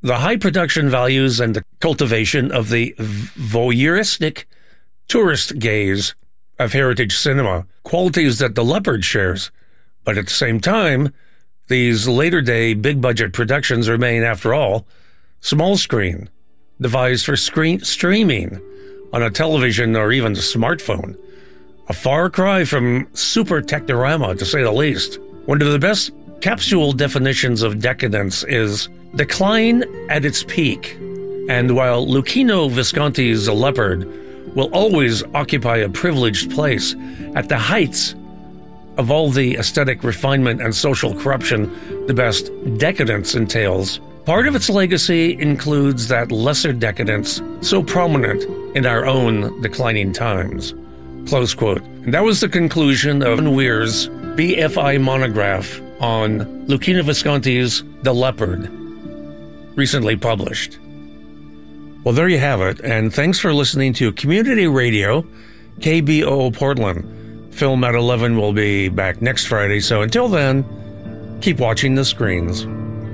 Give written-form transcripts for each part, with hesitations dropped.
The high production values and the cultivation of the voyeuristic tourist gaze of heritage cinema, qualities that The Leopard shares. But at the same time, these later-day big-budget productions remain, after all, small screen, devised for streaming on a television or even a smartphone. A far cry from super technorama, to say the least. One of the best capsule definitions of decadence is decline at its peak. And while Luchino Visconti's The Leopard will always occupy a privileged place at the heights of all the aesthetic refinement and social corruption the best decadence entails, part of its legacy includes that lesser decadence so prominent in our own declining times. Close quote. And that was the conclusion of Weir's BFI monograph on Luchino Visconti's The Leopard, recently published. Well, there you have it, and thanks for listening to Community Radio, KBOO Portland. Film at 11 will be back next Friday, so until then, keep watching the screens.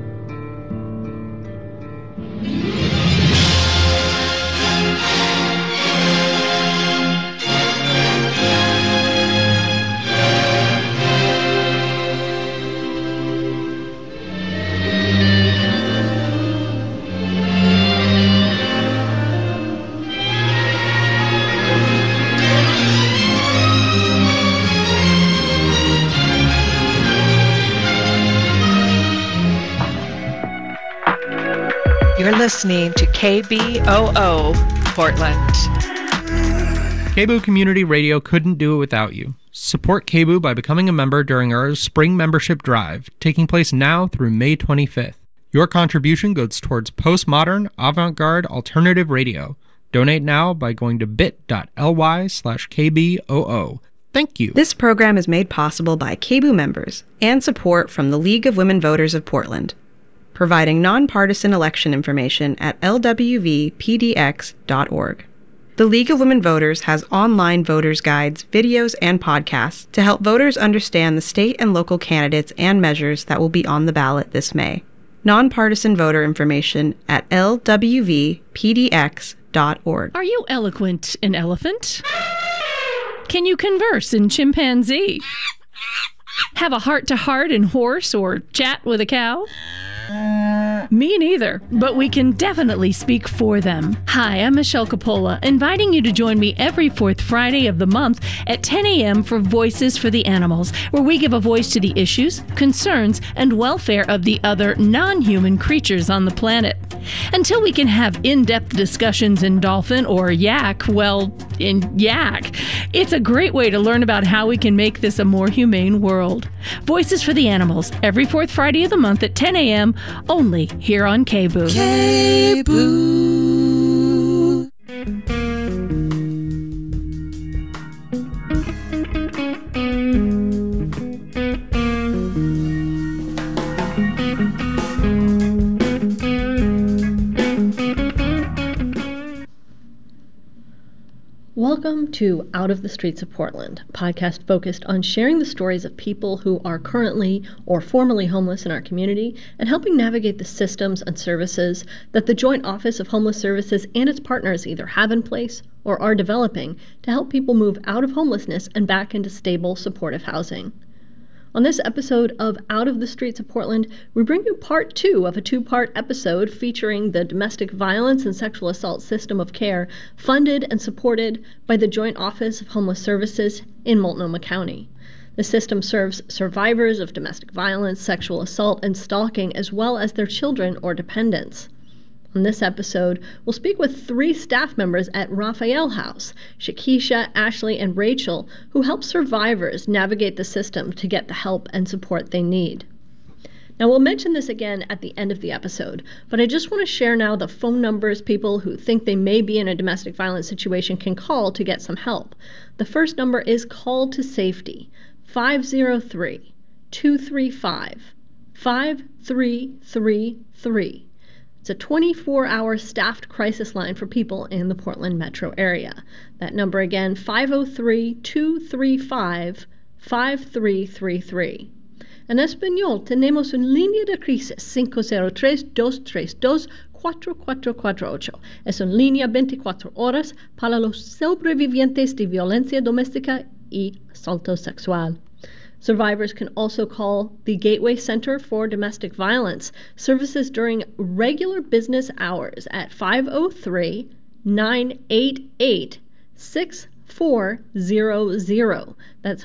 Listening to KBOO Portland. KBOO Community Radio couldn't do it without you. Support KBOO by becoming a member during our spring membership drive, taking place now through May 25th. Your contribution goes towards postmodern, avant-garde, alternative radio. Donate now by going to bit.ly/KBOO. Thank you. This program is made possible by KBOO members and support from the League of Women Voters of Portland, providing nonpartisan election information at lwvpdx.org. The League of Women Voters has online voters' guides, videos, and podcasts to help voters understand the state and local candidates and measures that will be on the ballot this May. Nonpartisan voter information at lwvpdx.org. Are you eloquent in elephant? Can you converse in chimpanzee? Have a heart-to-heart in horse or chat with a cow? Me neither, but we can definitely speak for them. Hi, I'm Michelle Coppola, inviting you to join me every fourth Friday of the month at 10 a.m. for Voices for the Animals, where we give a voice to the issues, concerns, and welfare of the other non-human creatures on the planet. Until we can have in-depth discussions in dolphin or yak, well, in yak. It's a great way to learn about how we can make this a more humane world. Voices for the Animals, every fourth Friday of the month at 10 a.m., only here on KBOO. KBOO. Welcome to Out of the Streets of Portland, a podcast focused on sharing the stories of people who are currently or formerly homeless in our community and helping navigate the systems and services that the Joint Office of Homeless Services and its partners either have in place or are developing to help people move out of homelessness and back into stable, supportive housing. On this episode of Out of the Streets of Portland, we bring you part 2 of a 2-part episode featuring the domestic violence and sexual assault system of care funded and supported by the Joint Office of Homeless Services in Multnomah County. The system serves survivors of domestic violence, sexual assault, and stalking, as well as their children or dependents. On this episode, we'll speak with 3 staff members at Raphael House, Shakisha, Ashley, and Rachel, who help survivors navigate the system to get the help and support they need. Now, we'll mention this again at the end of the episode, but I just want to share now the phone numbers people who think they may be in a domestic violence situation can call to get some help. The first number is Call to Safety, 503-235-5333. It's a 24-hour staffed crisis line for people in the Portland metro area. That number again, 503-235-5333. En español, tenemos una línea de crisis 503-232-4448. Es una línea 24 horas para los sobrevivientes de violencia doméstica y asalto sexual. Survivors can also call the Gateway Center for Domestic Violence services during regular business hours at 503-988-6400. That's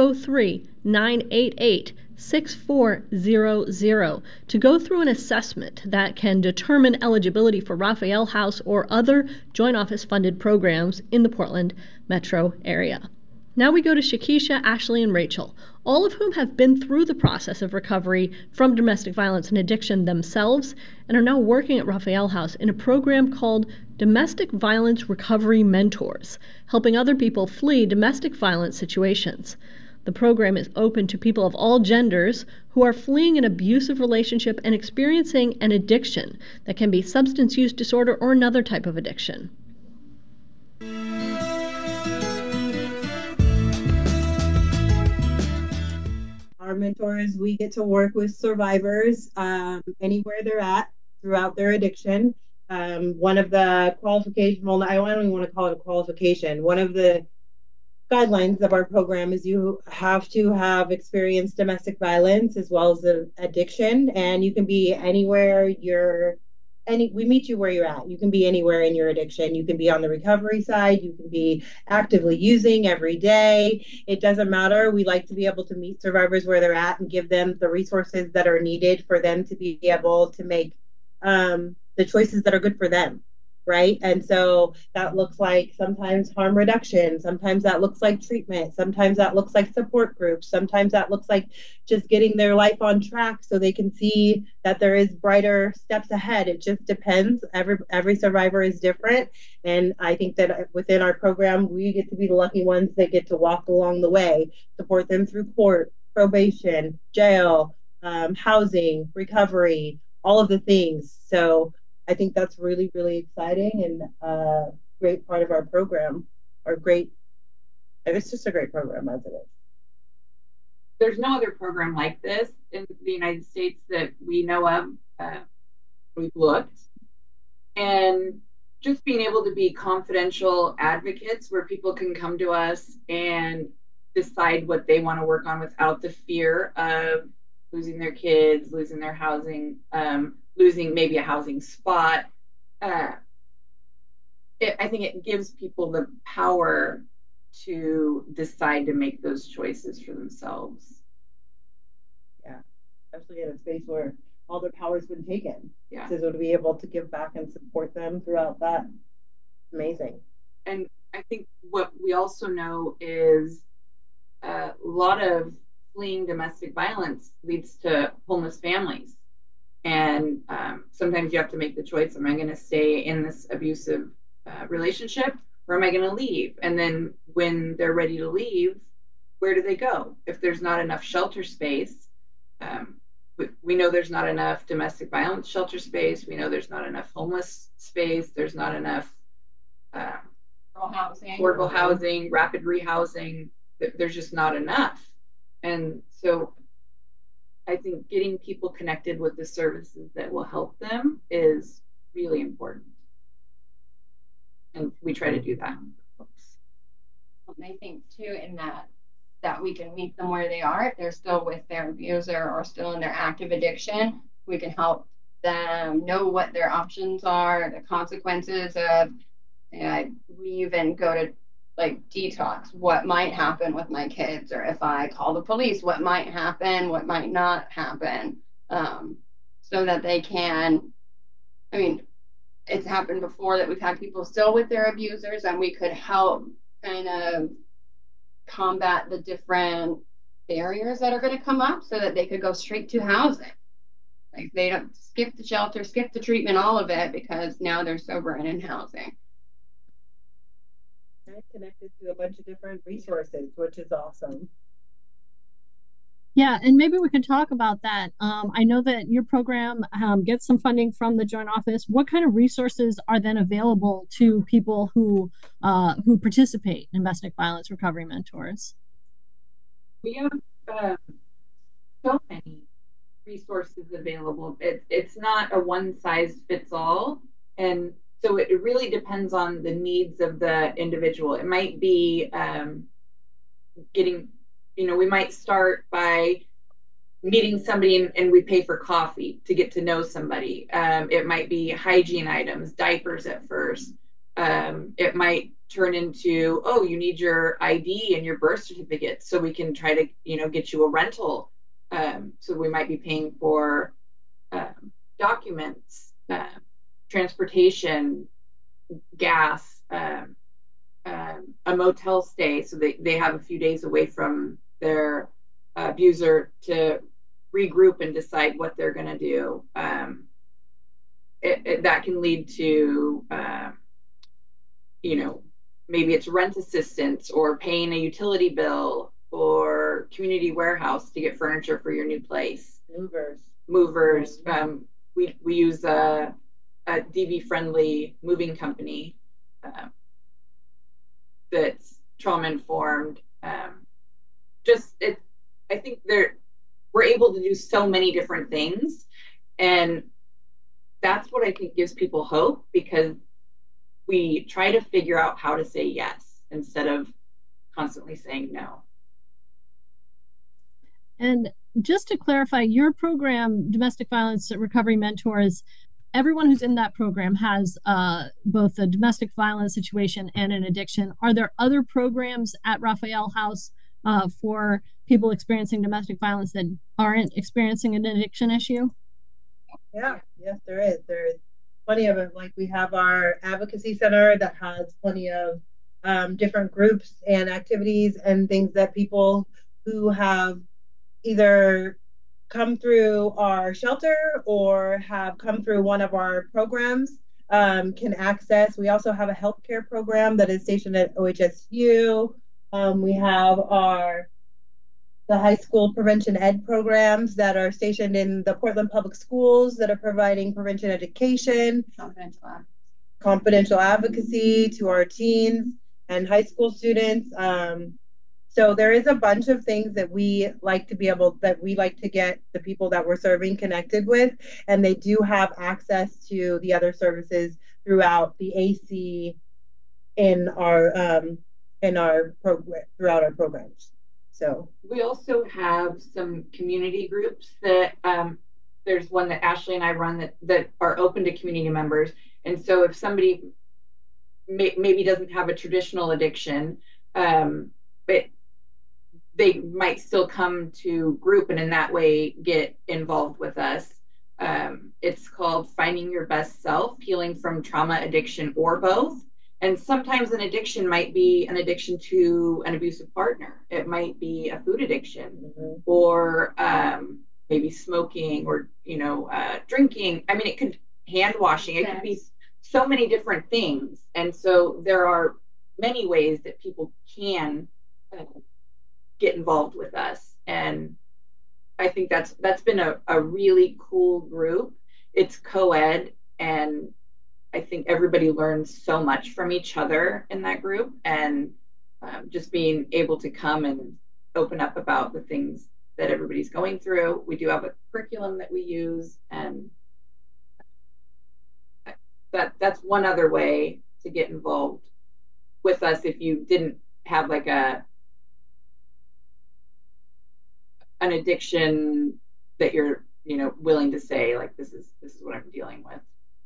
503-988-6400 to go through an assessment that can determine eligibility for Raphael House or other Joint Office funded programs in the Portland metro area. Now we go to Shakisha, Ashley, and Rachel, all of whom have been through the process of recovery from domestic violence and addiction themselves and are now working at Raphael House in a program called Domestic Violence Recovery Mentors, helping other people flee domestic violence situations. The program is open to people of all genders who are fleeing an abusive relationship and experiencing an addiction that can be substance use disorder or another type of addiction. Our mentors, we get to work with survivors anywhere they're at throughout their addiction. One of the qualifications, well, I don't even want to call it a qualification. One of the guidelines of our program is you have to have experienced domestic violence as well as addiction, and you can be anywhere we meet you where you're at. You can be anywhere in your addiction. You can be on the recovery side. You can be actively using every day. It doesn't matter. We like to be able to meet survivors where they're at and give them the resources that are needed for them to be able to make the choices that are good for them. Right. And so that looks like sometimes harm reduction. Sometimes that looks like treatment. Sometimes that looks like support groups. Sometimes that looks like just getting their life on track so they can see that there is brighter steps ahead. It just depends. Every survivor is different. And I think that within our program, we get to be the lucky ones that get to walk along the way, support them through court, probation, jail, housing, recovery, all of the things. So I think that's really, really exciting and a great part of our program, it's just a great program as it is. There's no other program like this in the United States that we know of. We've looked, and just being able to be confidential advocates where people can come to us and decide what they want to work on without the fear of losing their kids, losing their housing, losing maybe a housing spot. I think it gives people the power to decide to make those choices for themselves. Yeah, especially in a space where all their power's been taken. Yeah. So to be able to give back and support them throughout that, amazing. And I think what we also know is a lot of fleeing domestic violence leads to homeless families. And sometimes you have to make the choice, am I going to stay in this abusive relationship or am I going to leave? And then when they're ready to leave, where do they go? If there's not enough shelter space, we know there's not enough domestic violence shelter space. We know there's not enough homeless space. There's not enough affordable housing, rapid rehousing. There's just not enough. And so I think getting people connected with the services that will help them is really important. And we try to do that. I think too in that we can meet them where they are. If they're still with their abuser or still in their active addiction, we can help them know what their options are, the consequences of, we even go to like detox, what might happen with my kids, or if I call the police, what might happen, what might not happen, so that they can, it's happened before that we've had people still with their abusers and we could help kind of combat the different barriers that are going to come up so that they could go straight to housing. Like they don't skip the shelter, skip the treatment, all of it, because now they're sober and in housing. Connected to a bunch of different resources, which is awesome. Yeah, and maybe we could talk about that. I know that your program gets some funding from the Joint Office. What kind of resources are then available to people who participate in domestic violence recovery mentors? We have so many resources available. It's not a one size fits all. And so it really depends on the needs of the individual. It might be we might start by meeting somebody and we pay for coffee to get to know somebody. It might be hygiene items, diapers at first. It might turn into, oh, you need your ID and your birth certificate, so we can try to, get you a rental. So we might be paying for documents, transportation, gas, a motel stay, so they have a few days away from their abuser to regroup and decide what they're going to do. That can lead to, maybe it's rent assistance or paying a utility bill or community warehouse to get furniture for your new place. Movers. We use a DV friendly moving company that's trauma informed. I think we're able to do so many different things, and that's what I think gives people hope, because we try to figure out how to say yes instead of constantly saying no. And just to clarify, your program, Domestic Violence Recovery Mentors, everyone who's in that program has both a domestic violence situation and an addiction. Are there other programs at Raphael House for people experiencing domestic violence that aren't experiencing an addiction issue? Yeah, yes, there is. There's plenty of it. Like, we have our advocacy center that has plenty of different groups and activities and things that people who have either come through our shelter or have come through one of our programs can access. We also have a healthcare program that is stationed at OHSU. We have the high school prevention ed programs that are stationed in the Portland Public Schools that are providing prevention education, confidential advocacy to our teens and high school students. So there is a bunch of things that we like to get the people that we're serving connected with, and they do have access to the other services throughout the AC throughout our programs. So we also have some community groups that there's one that Ashley and I run that are open to community members. And so if somebody maybe doesn't have a traditional addiction, but they might still come to group and in that way get involved with us. It's called Finding Your Best Self, Healing from Trauma, Addiction, or Both. And sometimes an addiction might be an addiction to an abusive partner. It might be a food addiction, or maybe smoking, or drinking. I mean, it could hand washing. It could be so many different things. And so there are many ways that people can get involved with us. And I think that's been a really cool group. It's co-ed, and I think everybody learns so much from each other in that group, and just being able to come and open up about the things that everybody's going through. We do have a curriculum that we use, and that's one other way to get involved with us if you didn't have like an addiction that you're willing to say, like, this is what I'm dealing with.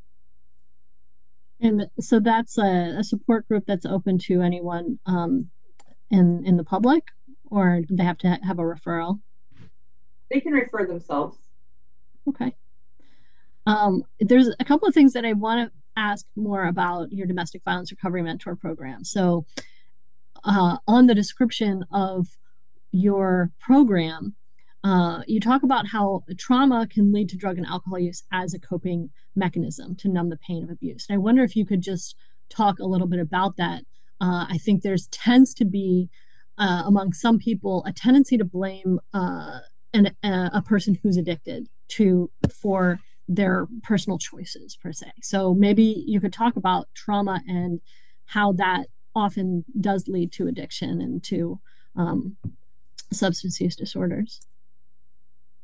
And so that's a support group that's open to anyone in the public, or do they have to have a referral? They can refer themselves. Okay. There's a couple of things that I want to ask more about your Domestic Violence Recovery Mentor program. So on the description of your program, you talk about how trauma can lead to drug and alcohol use as a coping mechanism to numb the pain of abuse. And I wonder if you could just talk a little bit about that. I think tends to be, among some people, a tendency to blame a person who's addicted for their personal choices, per se. So maybe you could talk about trauma and how that often does lead to addiction and to substance use disorders.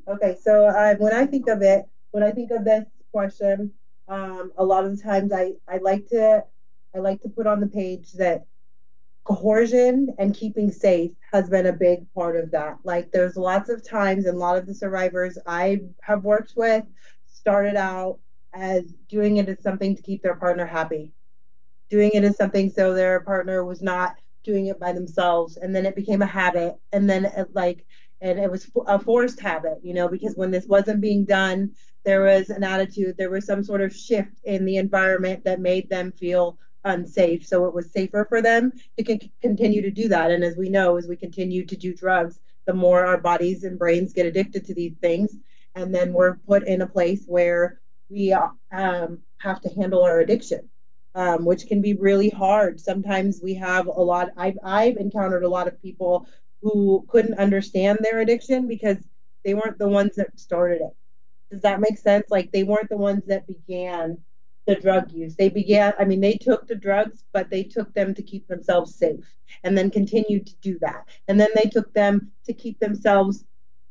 Okay, so when I think of this question, a lot of the times I like to put on the page that coercion and keeping safe has been a big part of that. Like there's lots of times and a lot of the survivors I have worked with started out as doing it as something to keep their partner happy, doing it as something so their partner was not doing it by themselves, and then it became a habit, and then and it was a forced habit, because when this wasn't being done, there was an attitude, there was some sort of shift in the environment that made them feel unsafe, so it was safer for them to continue to do that. And as we know, as we continue to do drugs, the more our bodies and brains get addicted to these things, and then we're put in a place where we have to handle our addiction, which can be really hard. Sometimes we have a lot. I've encountered a lot of people who couldn't understand their addiction because they weren't the ones that started it. Does that make sense? Like they weren't the ones that began the drug use. They took the drugs, but they took them to keep themselves safe and then continued to do that. And then they took them to keep themselves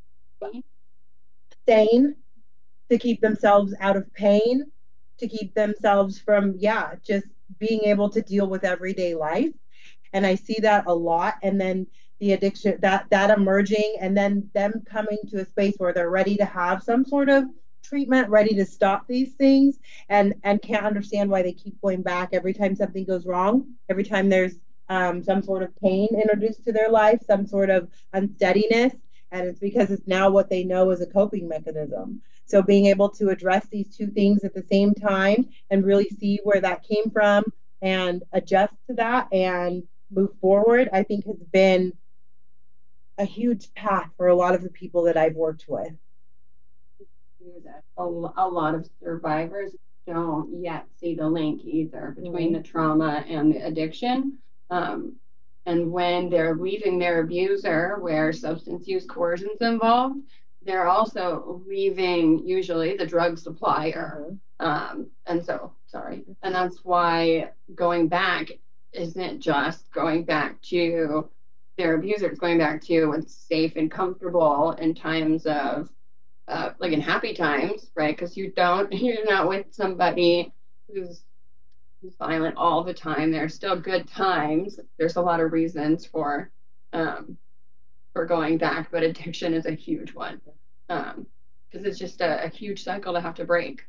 sane, to keep themselves out of pain, to keep themselves from, just being able to deal with everyday life. And I see that a lot. And then the addiction, that emerging, and then them coming to a space where they're ready to have some sort of treatment, ready to stop these things, and can't understand why they keep going back every time something goes wrong, every time there's some sort of pain introduced to their life, some sort of unsteadiness. And it's because it's now what they know as a coping mechanism. So being able to address these two things at the same time and really see where that came from and adjust to that and move forward, I think has been a huge path for a lot of the people that I've worked with. A lot of survivors don't yet see the link either between the trauma and the addiction. And when they're leaving their abuser, where substance use coercion's involved, they're also leaving usually the drug supplier. And that's why going back isn't just going back to their abuser, it's going back to what's safe and comfortable in times of like in happy times, right? Because you're not with somebody who's violent all the time. There's still good times. There's a lot of reasons for going back, but addiction is a huge one, because it's just a huge cycle to have to break.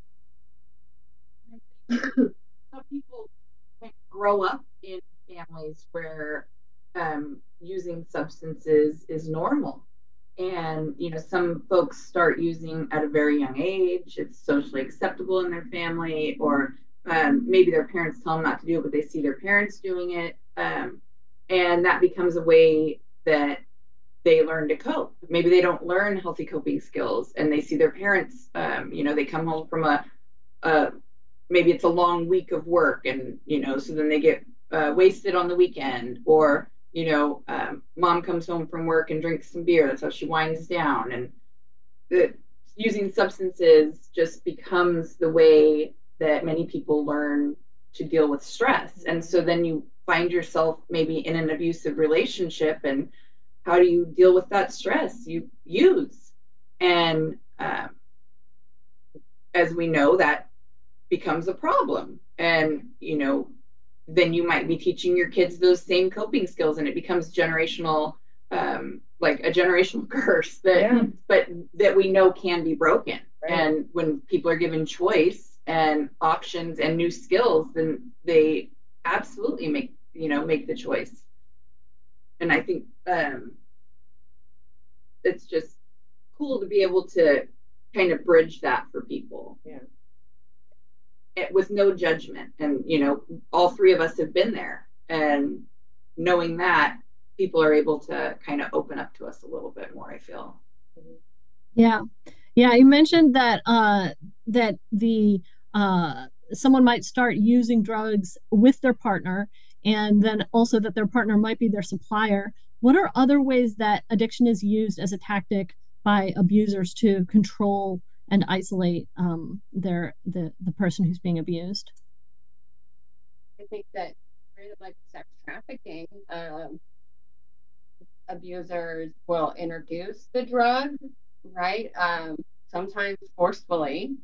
Some people grow up in families where using substances is normal. And, some folks start using at a very young age. It's socially acceptable in their family, or maybe their parents tell them not to do it, but they see their parents doing it. And that becomes a way that they learn to cope. Maybe they don't learn healthy coping skills, and they see their parents, they come home from maybe it's a long week of work, and, so then they get wasted on the weekend, or mom comes home from work and drinks some beer. That's how she winds down. And using substances just becomes the way that many people learn to deal with stress. And so then you find yourself maybe in an abusive relationship, and how do you deal with that stress? You use. And as we know, that becomes a problem. And, then you might be teaching your kids those same coping skills, and it becomes generational, like a generational curse but that we know can be broken. Right. And when people are given choice and options and new skills, then they absolutely make the choice. And I think it's just cool to be able to kind of bridge that for people. Yeah. It with no judgment. And, all three of us have been there, and knowing that, people are able to kind of open up to us a little bit more, I feel. Yeah. You mentioned that someone might start using drugs with their partner, and then also that their partner might be their supplier. What are other ways that addiction is used as a tactic by abusers to control and isolate the person who's being abused? I think that like sex trafficking, abusers will introduce the drug right? Sometimes forcefully.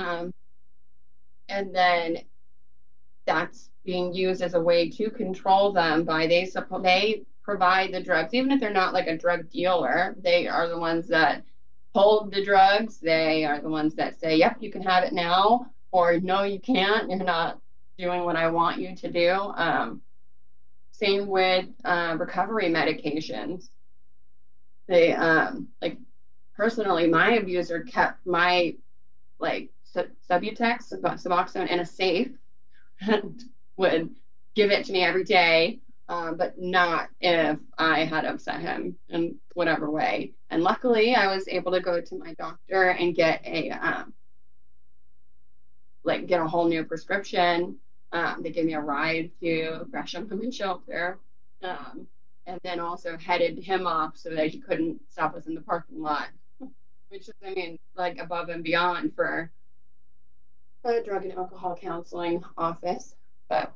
And then that's being used as a way to control them by they provide the drugs, even if they're not like a drug dealer. They are the ones that hold the drugs. They are the ones that say, yep, you can have it now, or no, you can't. You're not doing what I want you to do. Same with recovery medications. They like personally, my abuser kept my like Subutex, Suboxone in a safe and would give it to me every day, but not if I had upset him in whatever way. And luckily, I was able to go to my doctor and get a whole new prescription. They gave me a ride to Gresham Women's Shelter, and then also headed him off so that he couldn't stop us in the parking lot, which is, I mean, like above and beyond for a drug and alcohol counseling office. But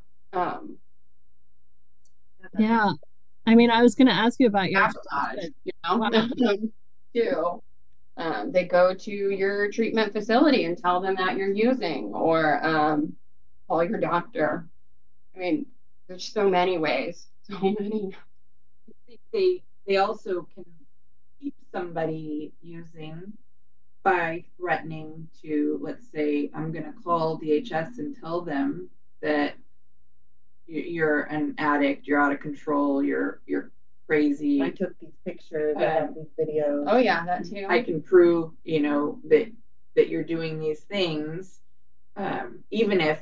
yeah, I mean, I was going to ask you about your sabotage, you know, too. They go to your treatment facility and tell them that you're using, or call your doctor. I mean, there's so many ways, so many. I think they also can keep somebody using by threatening to, let's say, I'm going to call DHS and tell them that you're an addict, you're out of control, you're crazy. I took these pictures, I have these videos. Oh yeah, that too. I can prove, you know, that you're doing these things, even if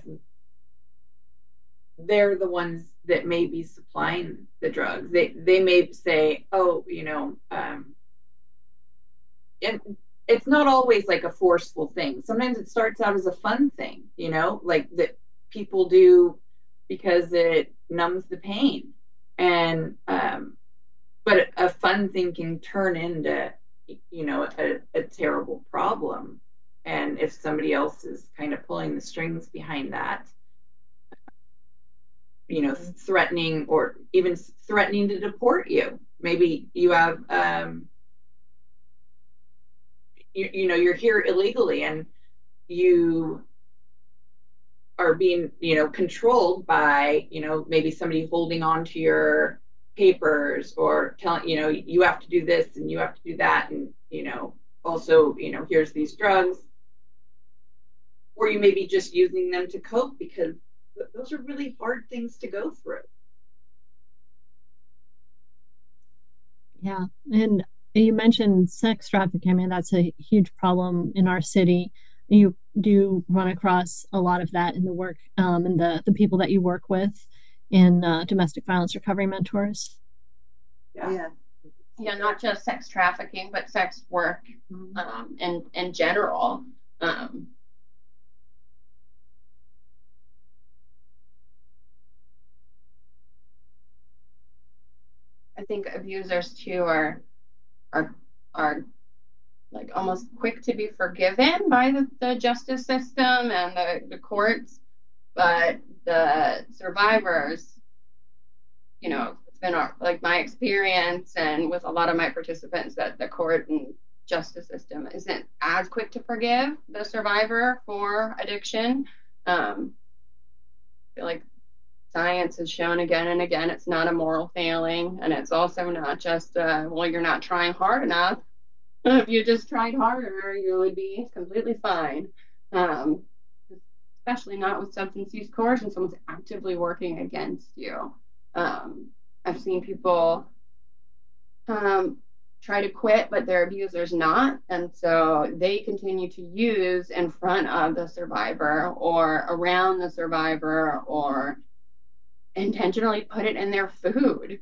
they're the ones that may be supplying the drugs. They may say, oh, you know, and it's not always like a forceful thing. Sometimes it starts out as a fun thing, you know, like that people do because it numbs the pain. And but a fun thing can turn into, you know, a terrible problem. And if somebody else is kind of pulling the strings behind that, you know, threatening or even threatening to deport you. Maybe you have, you know, you're here illegally and you are being, you know, controlled by, you know, maybe somebody holding on to your papers or telling, you know, you have to do this and you have to do that. And, you know, also, you know, here's these drugs. Or you may be just using them to cope because those are really hard things to go through. Yeah. And you mentioned sex trafficking. I mean, that's a huge problem in our city. You do run across a lot of that in the work and the people that you work with in domestic violence recovery mentors. Yeah, not just sex trafficking, but sex work in general. I think abusers too are like almost quick to be forgiven by the justice system and the courts, but the survivors, you know, it's been like my experience and with a lot of my participants that the court and justice system isn't as quick to forgive the survivor for addiction. I feel like science has shown again and again it's not a moral failing, and it's also not just well, you're not trying hard enough. If you just tried harder, you would be completely fine. Especially not with substance use coercion, someone's actively working against you. I've seen people try to quit, but their abuser's not, and so they continue to use in front of the survivor or around the survivor or intentionally put it in their food,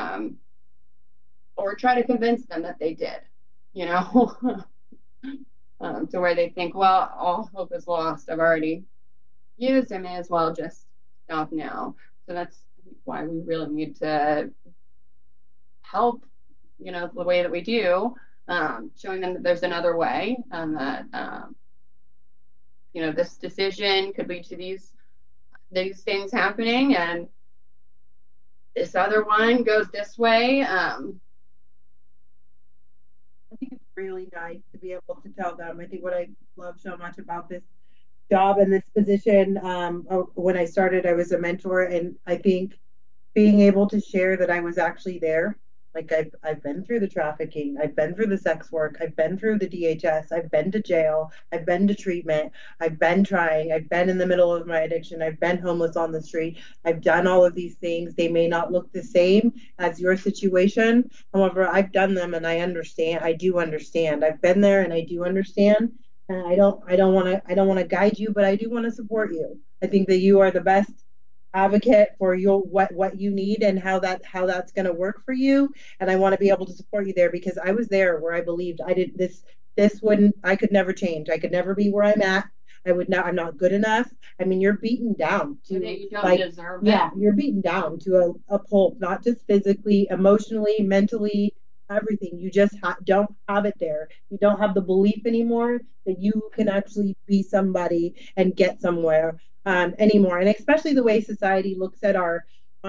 or try to convince them that they did, you know, to where they think, well, all hope is lost. I've already used, I may as well just stop now. So that's why we really need to help, you know, the way that we do, showing them that there's another way, and that, you know, this decision could lead to these things happening, and this other one goes this way. I think it's really nice to be able to tell them. I think what I love so much about this job and this position, when I started, I was a mentor, and I think being able to share that I was actually there. Like I've been through the trafficking, I've been through the sex work, I've been through the DHS, I've been to jail, I've been to treatment, I've been trying, I've been in the middle of my addiction, I've been homeless on the street, I've done all of these things. They may not look the same as your situation. However, I've done them and I understand. I do understand. I've been there and I do understand. And I don't want to guide you, but I do want to support you. I think that you are the best advocate for your what you need and how that's going to work for you, and I want to be able to support you there, because I was there where I believed I could never change. I could never be where I'm at. I'm not good enough. I mean, you're beaten down to, you don't deserve it. Yeah, you're beaten down to a pulp, not just physically, emotionally, mentally, everything. You just don't have it there. You don't have the belief anymore that you can actually be somebody and get somewhere anymore. And especially the way society looks at our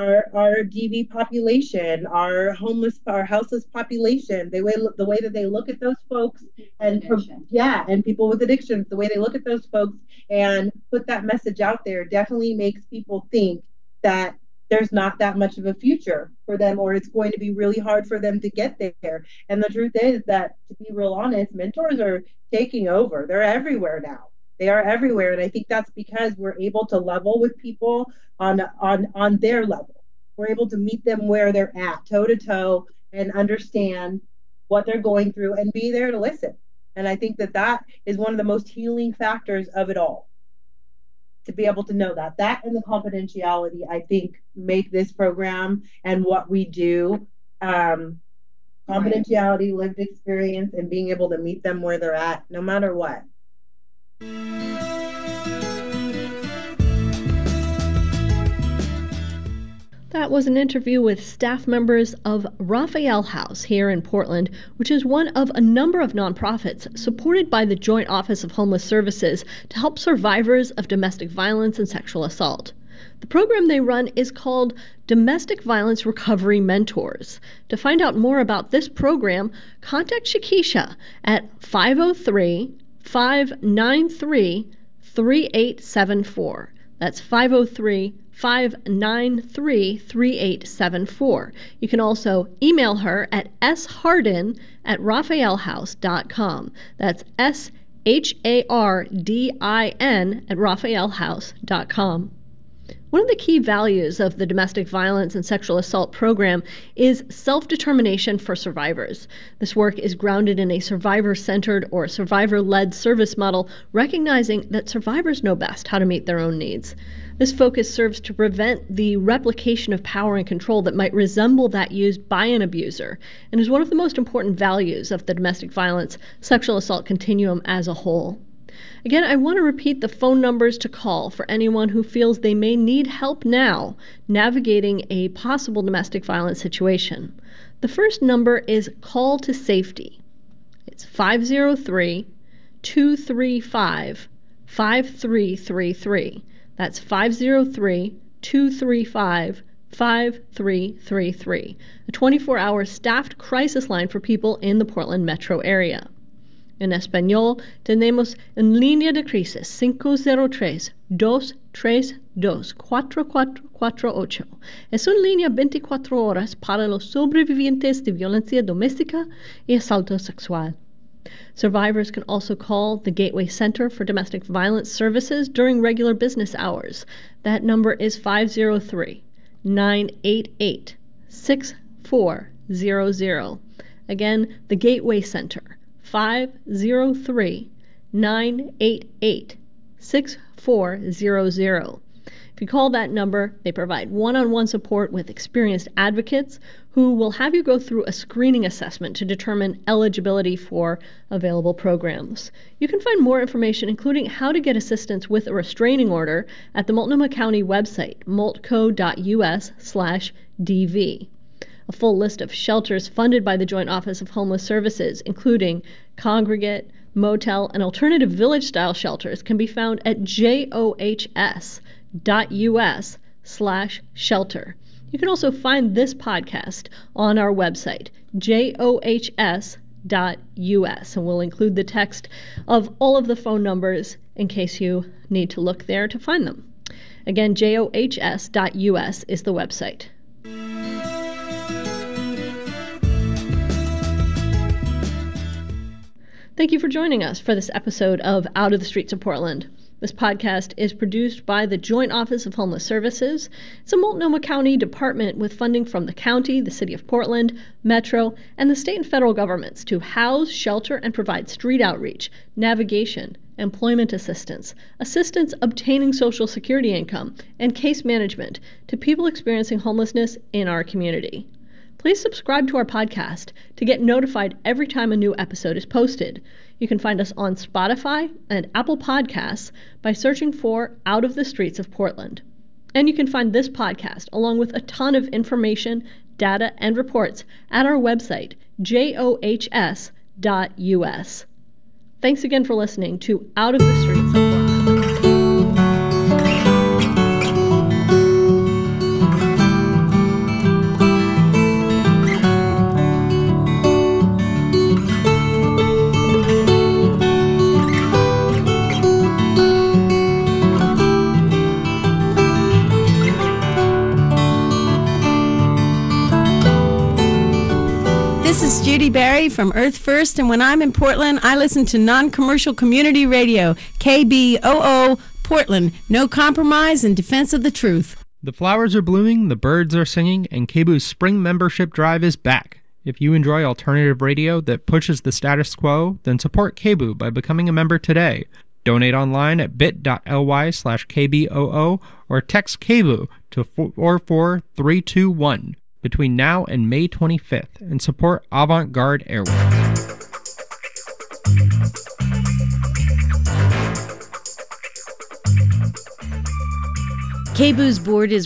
DV population, our homeless, our houseless population, the way that they look at those folks, and people with addictions, the way they look at those folks and put that message out there definitely makes people think that there's not that much of a future for them, or it's going to be really hard for them to get there. And the truth is that, to be real honest, mentors are taking over. They're everywhere now. They are everywhere. And I think that's because we're able to level with people on their level. We're able to meet them where they're at, toe to toe, and understand what they're going through and be there to listen. And I think that is one of the most healing factors of it all. To be able to know that and the confidentiality, I think, make this program and what we do, confidentiality, lived experience, and being able to meet them where they're at, no matter what. That was an interview with staff members of Raphael House here in Portland, which is one of a number of nonprofits supported by the Joint Office of Homeless Services to help survivors of domestic violence and sexual assault. The program they run is called Domestic Violence Recovery Mentors. To find out more about this program, contact Shakisha at 503-593-3874. That's 503-593-3874. You can also email her at shardin@raphaelhouse.com. That's SHARDIN@raphaelhouse.com. One of the key values of the domestic violence and sexual assault program is self-determination for survivors. This work is grounded in a survivor-centered or survivor-led service model, recognizing that survivors know best how to meet their own needs. This focus serves to prevent the replication of power and control that might resemble that used by an abuser, and is one of the most important values of the domestic violence sexual assault continuum as a whole. Again, I want to repeat the phone numbers to call for anyone who feels they may need help now navigating a possible domestic violence situation. The first number is Call to Safety. It's 503-235-5333. That's 503-235-5333. A 24-hour staffed crisis line for people in the Portland metro area. En español, tenemos en línea de crisis 503-232-4448. Es una línea 24 horas para los sobrevivientes de violencia doméstica y asalto sexual. Survivors can also call the Gateway Center for Domestic Violence Services during regular business hours. That number is 503-988-6400. Again, the Gateway Center, 503-988-6400. If you call that number, they provide one-on-one support with experienced advocates who will have you go through a screening assessment to determine eligibility for available programs. You can find more information, including how to get assistance with a restraining order, at the Multnomah County website, multco.us/DV. A full list of shelters funded by the Joint Office of Homeless Services, including congregate, motel, and alternative village-style shelters, can be found at johs.us/shelter. You can also find this podcast on our website, johs.us/DV. johs.us, and we'll include the text of all of the phone numbers in case you need to look there to find them. Again, johs.us is the website. Thank you for joining us for this episode of Out of the Streets of Portland. This podcast is produced by the Joint Office of Homeless Services. It's a Multnomah County department with funding from the county, the city of Portland, Metro, and the state and federal governments to house, shelter, and provide street outreach, navigation, employment assistance, assistance obtaining Social Security income, and case management to people experiencing homelessness in our community. Please subscribe to our podcast to get notified every time a new episode is posted. You can find us on Spotify and Apple Podcasts by searching for Out of the Streets of Portland. And you can find this podcast, along with a ton of information, data, and reports at our website, johs.us. Thanks again for listening to Out of the Streets of Portland. This is Judy Barry from Earth First, and when I'm in Portland, I listen to non-commercial community radio, KBOO Portland. No compromise in defense of the truth. The flowers are blooming, the birds are singing, and KBOO's spring membership drive is back. If you enjoy alternative radio that pushes the status quo, then support KBOO by becoming a member today. Donate online at bit.ly/KBOO or text KBOO to 44321. Between now and May 25th and support Avant-Garde Airways. KBOO's board is